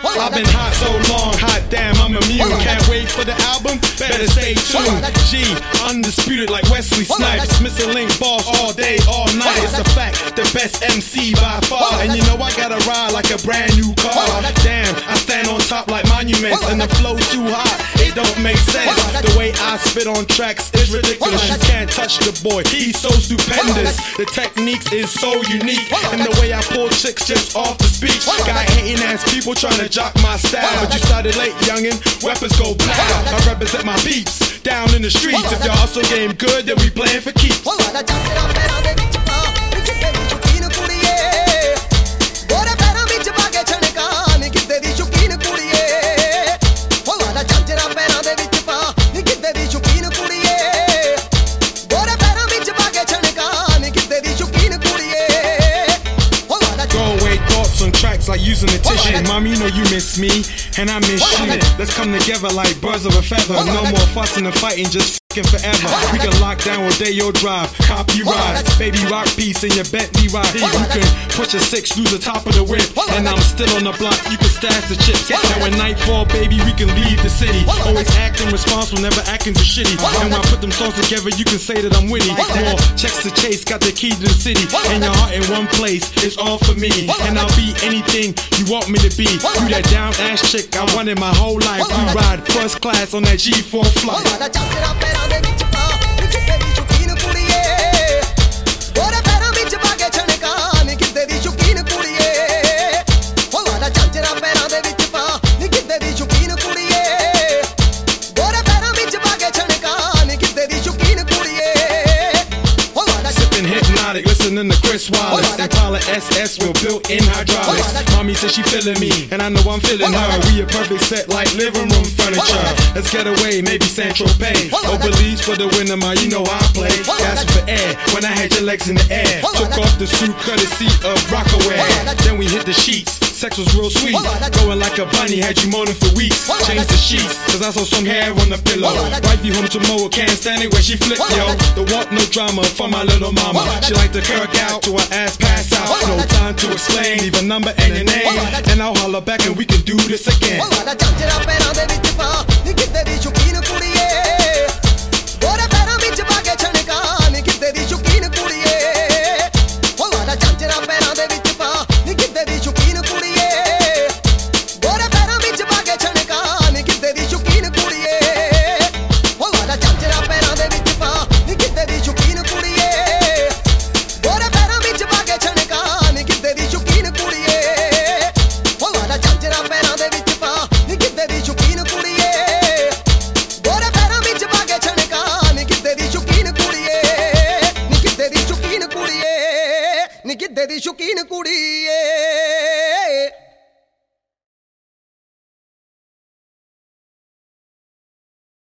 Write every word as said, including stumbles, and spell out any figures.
I've been hot so long, hot damn, I'm immune. Can't wait for the album, better stay tuned. G, undisputed like Wesley Snipes. Missing Link boss all day, all night. It's a fact, the best M C by far. And you know I gotta ride like a brand new car. Damn, I stand on top like monuments, and the flow too hot, it don't make sense. The way I spit on tracks is ridiculous. You can't touch the boy, he's so stupendous. The technique is so unique, and the way I pull chicks just off the speech. Got hating ass people trying to jock my style, but you started late, youngin'. Weapons go pow. I represent my beats down in the streets. If your hustle game good, then we playing for keeps. Like using a tissue. Mommy, you know you miss me, and I miss you. Let's come together like birds of a feather. No more fussing and fighting, just f***ing forever. We can lock down all day your drive, copyright. Baby rock piece in your Bentley ride. You can push a six through the top of the whip, and I'm still on the block. You can stash the chips. Now when nightfall, baby, we can leave the city. Always acting responsible, never acting too shitty. And when I put them songs together, you can say that I'm witty. More checks to chase, got the key to the city, and your heart in one place. It's all for me, and I'll be anything you want me to be. You that down ass chick I wanted my whole life. We ride first class on that G four flight. Listening to Chris Wallace, Impala S S with built-in hydraulics. Mommy says she feeling me, and I know I'm feeling her. We a perfect set like living room furniture. Let's get away, maybe Saint-Tropez. Oh, Belize for the winner, ma, you know I play. Gas for air, when I had your legs in the air. Took off the suit, courtesy of Rockaway. Then we hit the sheets. Sex was real sweet, going like a bunny, had you moaning for weeks. Changed the sheets, cause I saw some hair on the pillow. Wife you home tomorrow, can't stand it when she flip, yo. Don't want no drama for my little mama. She like to kirk out to her ass pass out. No time to explain, leave a number and a name, and I'll holler back and we can do this again.